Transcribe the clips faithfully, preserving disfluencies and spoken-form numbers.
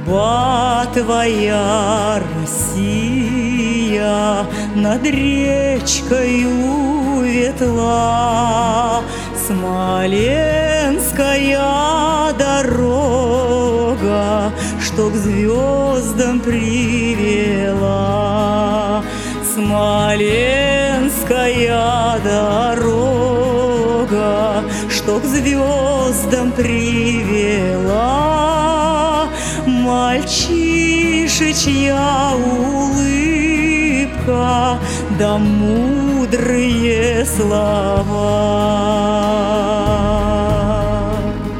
Судьба твоя, Россия, над речкою ветла, Смоленская дорога, что к звездам привела. Смоленская дорога, что к звездам привела. Мальчишечья улыбка, да мудрые слова.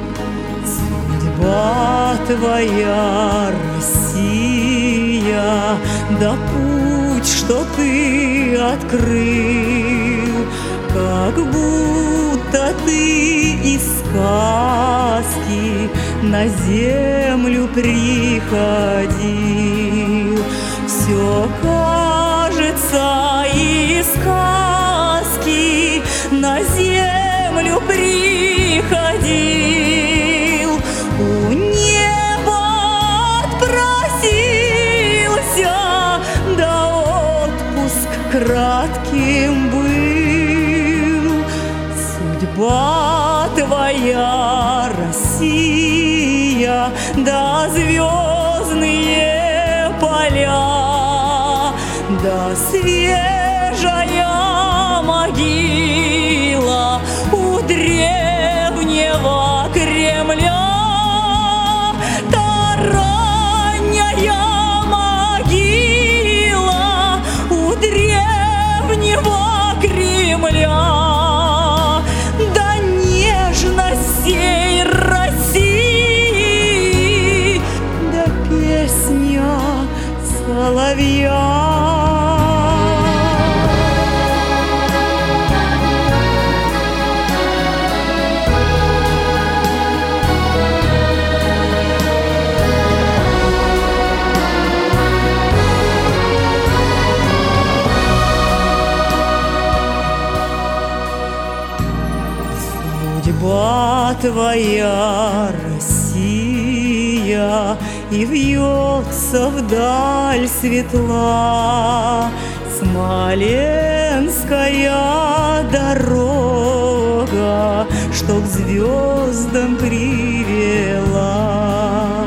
Судьба твоя, Россия, да путь, что ты открыл, как будто ты из сказки на землю приходил. Все кажется из сказки на землю приходил. У неба отпросился, да отпуск кратким был. Судьба твоя, Россия, да звездные поля, да свежая могила у древнего Кремля. Та ранняя могила у древнего Кремля. Да нежностей России, да песня соловья. Судьба твоя, Россия, и вьется вдаль светла. Смоленская дорога, что к звездам привела.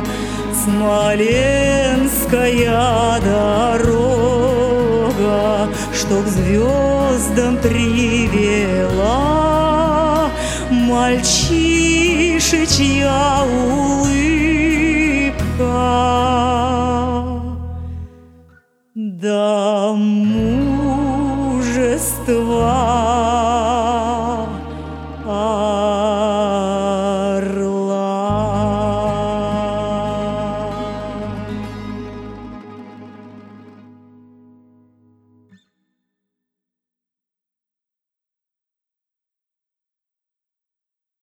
Смоленская дорога, что к звездам привела. Мальчишечья улыбка, да мужество.